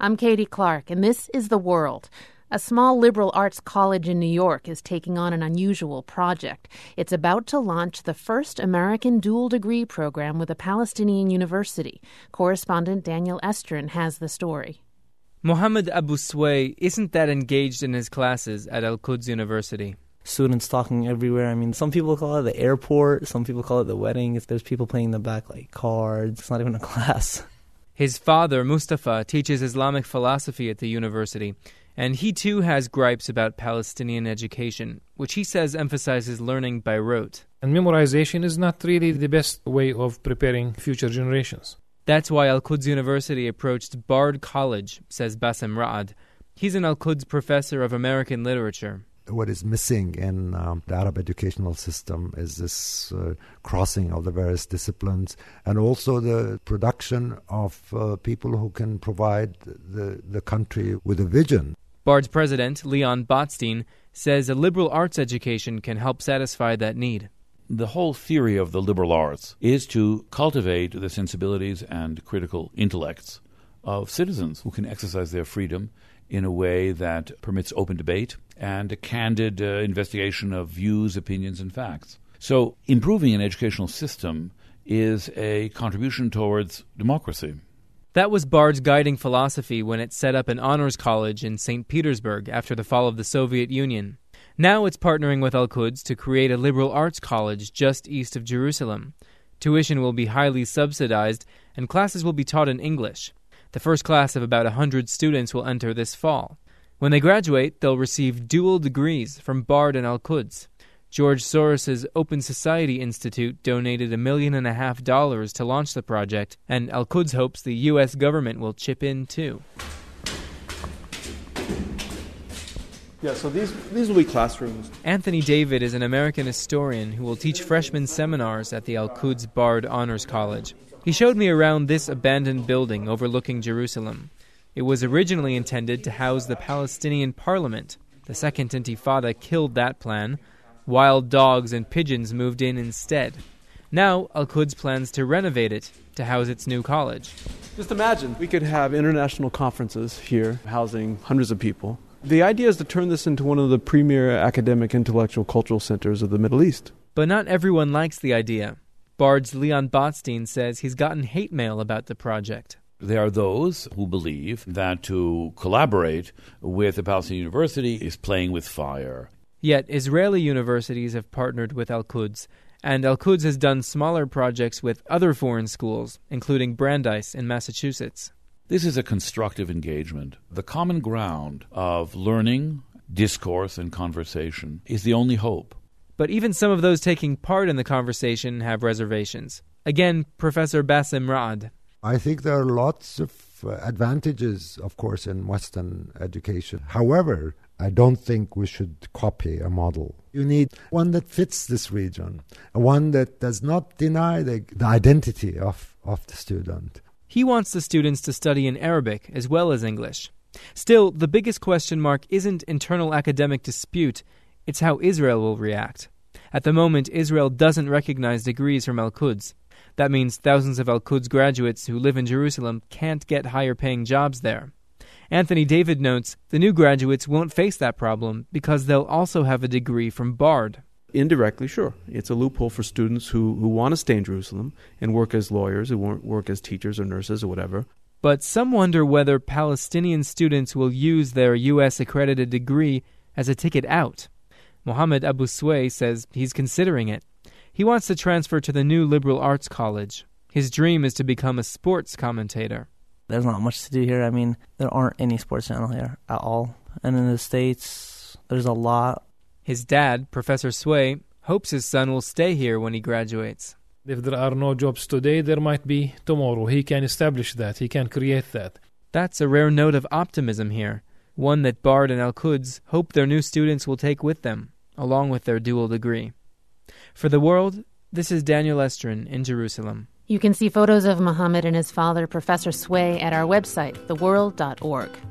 I'm Katie Clark, and this is The World. A small liberal arts college in New York is taking on an unusual project. It's about to launch the first American dual degree program with a Palestinian university. Correspondent Daniel Estrin has the story. Mohammed Abu Sway isn't that engaged in his classes at Al-Quds University. Students talking everywhere. I mean, some people call it the airport, some people call it the wedding. If there's people playing in the back like cards, it's not even a class. His father, Mustafa, teaches Islamic philosophy at the university, and he too has gripes about Palestinian education, which he says emphasizes learning by rote. And memorization is not really the best way of preparing future generations. That's why Al-Quds University approached Bard College, says Bassem Ra'ad. He's an Al-Quds professor of American literature. What is missing in the Arab educational system is this crossing of the various disciplines and also the production of people who can provide the country with a vision. Bard's president, Leon Botstein, says a liberal arts education can help satisfy that need. The whole theory of the liberal arts is to cultivate the sensibilities and critical intellects of citizens who can exercise their freedom in a way that permits open debate and a candid investigation of views, opinions, and facts. So improving an educational system is a contribution towards democracy. That was Bard's guiding philosophy when it set up an honors college in St. Petersburg after the fall of the Soviet Union. Now it's partnering with Al-Quds to create a liberal arts college just east of Jerusalem. Tuition will be highly subsidized, and classes will be taught in English. The first class of about 100 students will enter this fall. When they graduate, they'll receive dual degrees from Bard and Al-Quds. George Soros's Open Society Institute donated $1.5 million to launch the project, and Al-Quds hopes the U.S. government will chip in too. Yeah, so these will be classrooms. Anthony David is an American historian who will teach freshman seminars at the Al-Quds Bard Honors College. He showed me around this abandoned building overlooking Jerusalem. It was originally intended to house the Palestinian parliament. The Second Intifada killed that plan. Wild dogs and pigeons moved in instead. Now, Al-Quds plans to renovate it to house its new college. Just imagine, we could have international conferences here, housing hundreds of people. The idea is to turn this into one of the premier academic, intellectual, cultural centers of the Middle East. But not everyone likes the idea. Bard's Leon Botstein says he's gotten hate mail about the project. There are those who believe that to collaborate with a Palestinian university is playing with fire. Yet Israeli universities have partnered with Al-Quds, and Al-Quds has done smaller projects with other foreign schools, including Brandeis in Massachusetts. This is a constructive engagement. The common ground of learning, discourse, and conversation is the only hope. But even some of those taking part in the conversation have reservations. Again, Professor Bassem Ra'ad. I think there are lots of advantages, of course, in Western education. However, I don't think we should copy a model. You need one that fits this region, one that does not deny the identity of the student. He wants the students to study in Arabic as well as English. Still, the biggest question mark isn't internal academic dispute, it's how Israel will react. At the moment, Israel doesn't recognize degrees from Al-Quds. That means thousands of Al-Quds graduates who live in Jerusalem can't get higher-paying jobs there. Anthony David notes the new graduates won't face that problem because they'll also have a degree from Bard. Indirectly, sure. It's a loophole for students who want to stay in Jerusalem and work as lawyers, who work as teachers or nurses or whatever. But some wonder whether Palestinian students will use their U.S.-accredited degree as a ticket out. Mohammed Abu Sway says he's considering it. He wants to transfer to the new liberal arts college. His dream is to become a sports commentator. There's not much to do here. I mean, there aren't any sports channel here at all. And in the States, there's a lot. His dad, Professor Sway, hopes his son will stay here when he graduates. If there are no jobs today, there might be tomorrow. He can establish that. He can create that. That's a rare note of optimism here, one that Bard and Al-Quds hope their new students will take with them, along with their dual degree. For The World, this is Daniel Estrin in Jerusalem. You can see photos of Mohammed and his father, Professor Sway, at our website, theworld.org.